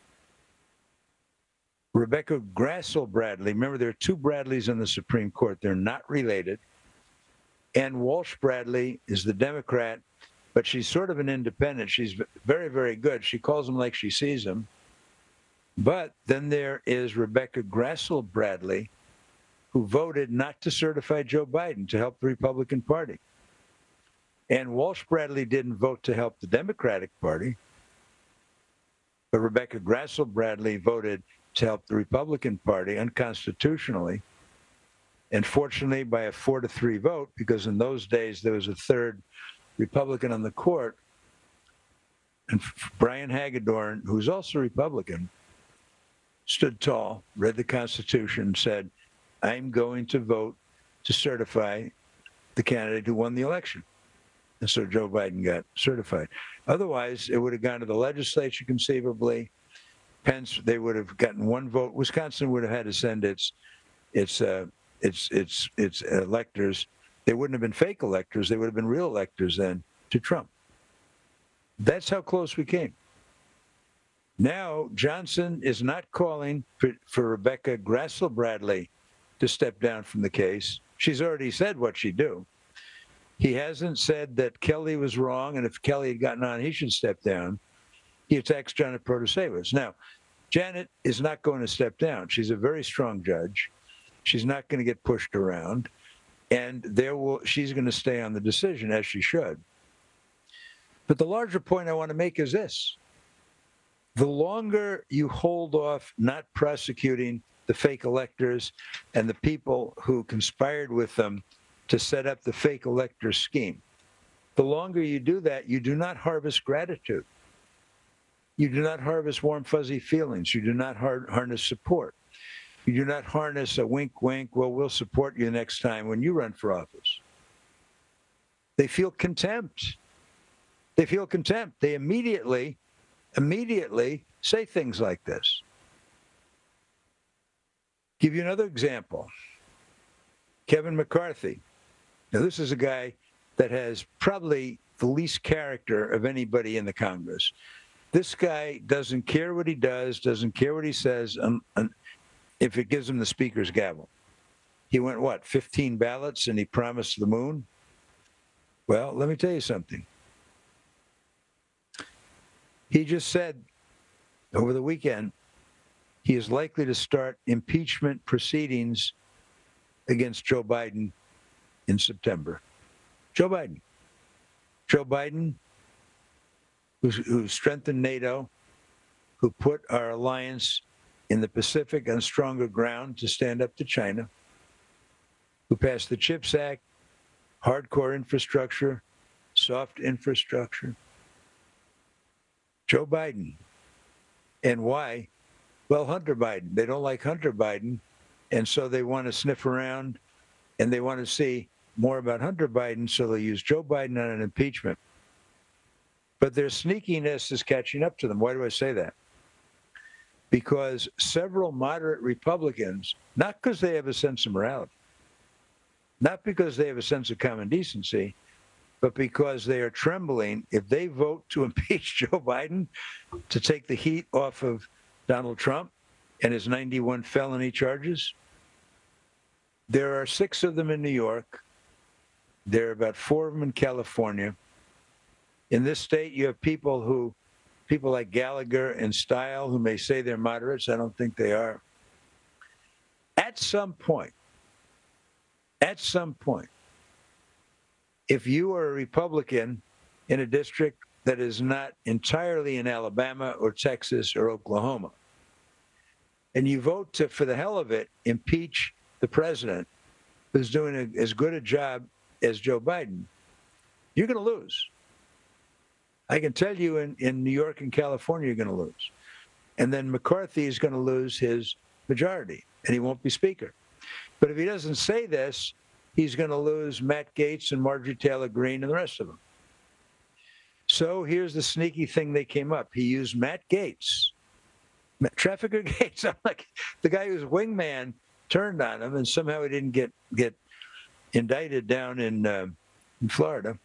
Rebecca Grassel-Bradley, remember there are two Bradleys in the Supreme Court. They're not related. Ann Walsh-Bradley is the Democrat, but she's sort of an independent. She's very, very good. She calls them like she sees them. But then there is Rebecca Grassel-Bradley, who voted not to certify Joe Biden to help the Republican Party. Ann Walsh-Bradley didn't vote to help the Democratic Party, but Rebecca Grassel-Bradley voted to help the Republican Party unconstitutionally, and fortunately by a four to three vote, because in those days there was a third Republican on the court, and Brian Hagedorn, who's also Republican, stood tall, read the Constitution, and said, I'm going to vote to certify the candidate who won the election. And so Joe Biden got certified. Otherwise, it would have gone to the legislature conceivably. Pence, they would have gotten one vote. Wisconsin would have had to send its its uh, its its its electors. They wouldn't have been fake electors. They would have been real electors then to Trump. That's how close we came. Now Johnson is not calling for, for Rebecca Grassel-Bradley to step down from the case. She's already said what she'd do. He hasn't said that Kelly was wrong, and if Kelly had gotten on, he should step down. He attacks Janet Protasevich. Now, Janet is not going to step down. She's a very strong judge. She's not going to get pushed around, and there will she's going to stay on the decision, as she should. But the larger point I want to make is this. The longer you hold off not prosecuting the fake electors and the people who conspired with them to set up the fake elector scheme, the longer you do that, you do not harvest gratitude. You do not harvest warm, fuzzy feelings. You do not har- harness support. You do not harness a wink, wink, well, we'll support you next time when you run for office. They feel contempt. They feel contempt. They immediately, immediately say things like this. Give you another example. Kevin McCarthy. Now, this is a guy that has probably the least character of anybody in the Congress. This guy doesn't care what he does, doesn't care what he says, um, um, if it gives him the speaker's gavel. He went, what, fifteen ballots, and he promised the moon? Well, let me tell you something. He just said over the weekend he is likely to start impeachment proceedings against Joe Biden in September. Joe Biden. Joe Biden, who's, who strengthened NATO, who put our alliance in the Pacific on stronger ground to stand up to China, who passed the CHIPS Act, hardcore infrastructure, soft infrastructure. Joe Biden. And why? Well, Hunter Biden. They don't like Hunter Biden, and so they want to sniff around, and they want to see more about Hunter Biden, so they'll use Joe Biden on an impeachment. But their sneakiness is catching up to them. Why do I say that? Because several moderate Republicans, not because they have a sense of morality, not because they have a sense of common decency, but because they are trembling if they vote to impeach Joe Biden to take the heat off of Donald Trump and his ninety-one felony charges. There are six of them in New York. There are about four of them in California. In this state, you have people who, people like Gallagher and Style, who may say they're moderates. I don't think they are. At some point, at some point, if you are a Republican in a district that is not entirely in Alabama or Texas or Oklahoma, and you vote to, for the hell of it, impeach the president who's doing a, as good a job as Joe Biden, you're going to lose. I can tell you in, in New York and California, you're going to lose. And then McCarthy is going to lose his majority, and he won't be speaker. But if he doesn't say this, he's going to lose Matt Gaetz and Marjorie Taylor Greene and the rest of them. So here's the sneaky thing they came up. He used Matt Gaetz, Trafficker Gaetz. I'm like, the guy whose wingman turned on him, and somehow he didn't get get indicted down in, uh, in Florida.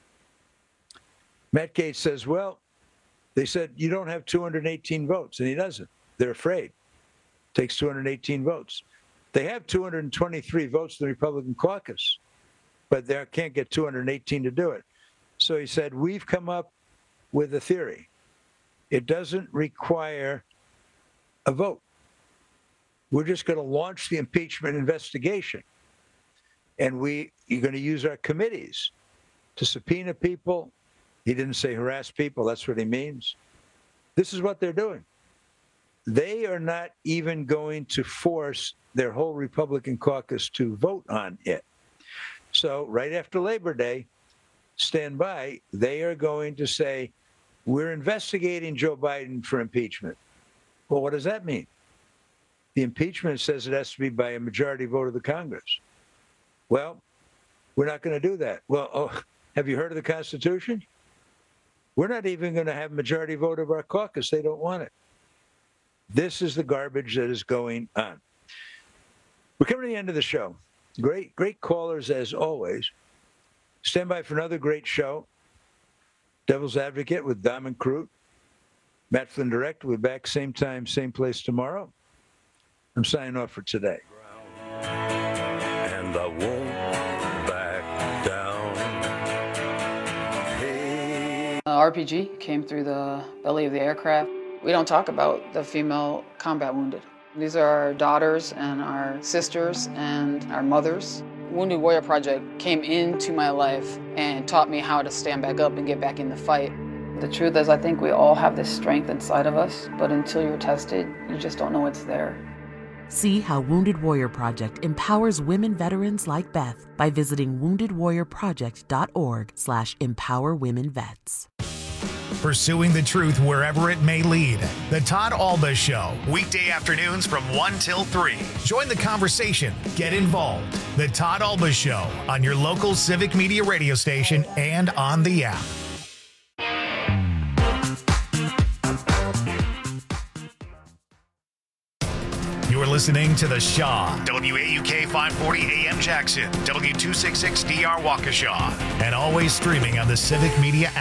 Matt Gaetz says, well, they said, you don't have two hundred eighteen votes, and he doesn't. They're afraid. Takes two hundred eighteen votes. They have two hundred twenty-three votes in the Republican caucus, but they can't get two hundred eighteen to do it. So he said, we've come up with a theory. It doesn't require a vote. We're just going to launch the impeachment investigation. And we, you're going to use our committees to subpoena people. He didn't say harass people. That's what he means. This is what they're doing. They are not even going to force their whole Republican caucus to vote on it. So right after Labor Day, stand by, they are going to say, we're investigating Joe Biden for impeachment. Well, what does that mean? The impeachment says it has to be by a majority vote of the Congress. Well, we're not going to do that. Well, oh, have you heard of the Constitution? We're not even going to have a majority vote of our caucus. They don't want it. This is the garbage that is going on. We're coming to the end of the show. Great, great callers as always. Stand by for another great show. Devil's Advocate with Dom and Crute. Matt Flynn Direct. We'll be back same time, same place tomorrow. I'm signing off for today. And I won't back down. R P G came through the belly of the aircraft. We don't talk about the female combat wounded. These are our daughters and our sisters and our mothers. Wounded Warrior Project came into my life and taught me how to stand back up and get back in the fight. The truth is, I think we all have this strength inside of us, but until you're tested, you just don't know it's there. See how Wounded Warrior Project empowers women veterans like Beth by visiting wounded warrior project dot org slash empower women vets. Pursuing the truth wherever it may lead. The Todd Alba Show, weekday afternoons from one till three. Join the conversation. Get involved. The Todd Alba Show on your local Civic Media radio station and on the app. You're listening to The Shaw, W A U K five forty A M Jackson, W two sixty-six D R Waukesha, and always streaming on the Civic Media app.